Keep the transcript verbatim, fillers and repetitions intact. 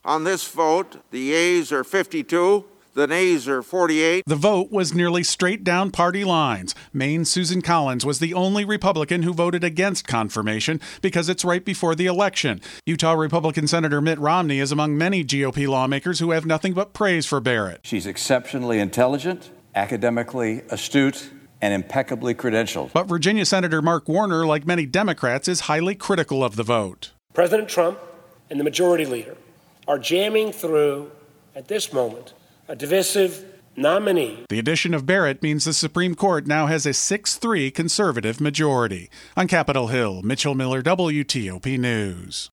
On this vote, the yeas are fifty-two. The nays are forty-eight. The vote was nearly straight down party lines. Maine's Susan Collins was the only Republican who voted against confirmation because it's right before the election. Utah Republican Senator Mitt Romney is among many G O P lawmakers who have nothing but praise for Barrett. She's exceptionally intelligent, academically astute, and impeccably credentialed. But Virginia Senator Mark Warner, like many Democrats, is highly critical of the vote. President Trump and the majority leader are jamming through, at this moment, a divisive nominee. The addition of Barrett means the Supreme Court now has a six three conservative majority. On Capitol Hill, Mitchell Miller, W T O P News.